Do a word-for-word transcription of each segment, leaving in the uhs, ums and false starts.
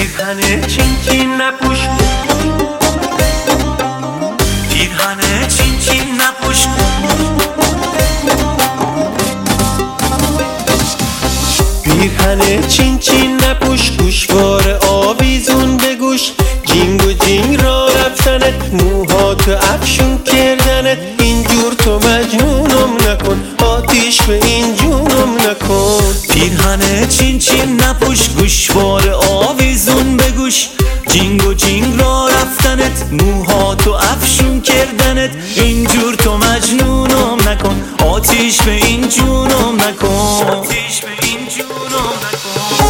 پیرهن چین چین نپوش، پیرهن چین چین نپوش، پیرهن چین چین نپوش، گوشوار آویزون به گوش، جینگ و جینگ را رفتنت، موهاتو افشون کردنت، اینجور تو مجنونم نکن، آتیش به این جونم نکن. پیرهن چین چین نپوش، گوشوار آویزون به گوش، جینگ و جینگ را رفتنت، موهاتو افشون کردنت، اینجور تو مجنونم نکن، آتیش به این جونم نکن، آتیش به این جونم نکن.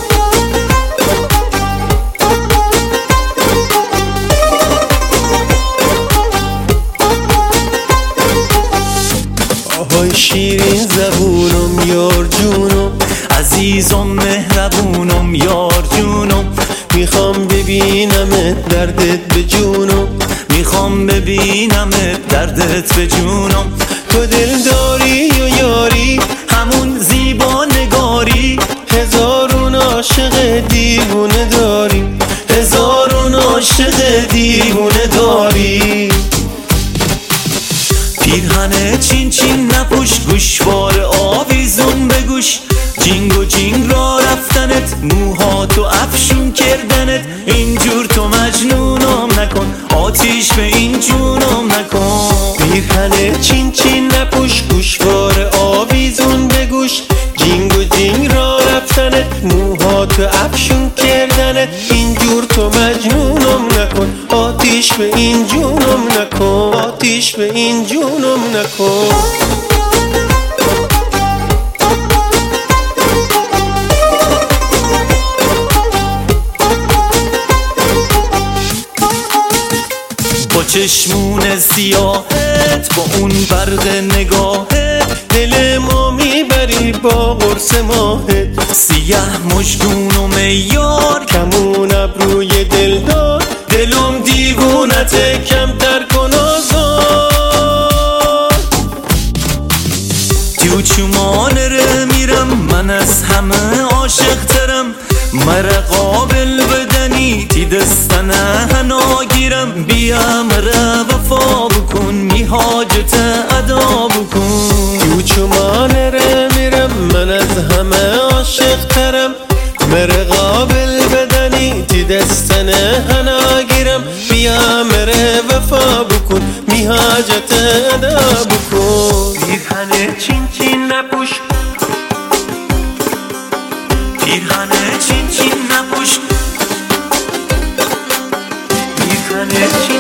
آهای شیرین زبونم یار جونم، عزیزم مهربونم یار جونم، میخوام ببینمت دردت به جونم، میخوام ببینمت دردت به جونم. تو دل داری و یاری همون زیبا نگاری، هزارون عاشق دیوونه داری، هزارون عاشق دیوونه داری. پیرهن چین چین نپوش، گوشوار آویزون به گوش، جینگ و جینگ را رفتنت، موهاتو افشون کردنت، اینجور تو مجنونم نکن، آتیش به این جونم نکن. پیرهن چین چین نپوش، گوشوار آویزون به گوش، جینگ و جینگ را رفتنت، موهاتو افشون کردنت، اینجور تو مجنونم نکن، آتیش به این جونم نکن، آتیش به این جونم نکن. با چشمون سیاهت، با اون برق نگاهت، دل ما میبری با قرص ماهت، سیاه مژگون و میار، کمون ابروی دلدار، دلم دیوونته کمتر کن آزار. تو چمان ره میرم من از همه عاشق ترم، مره قابل بدنی تی دستنه هنا گیرم، بیا مره وفا بکن می حاجت ادا بکن. تو چمان ره میرم من از همه عاشق ترم، مره قابل بدنی تی دستنه هنا گیرم، بیا مره وفا بکن می حاجت ادا بکن. پیرهن چین چین نپوش، پیرهن چین چین نپوش، پیرهن چین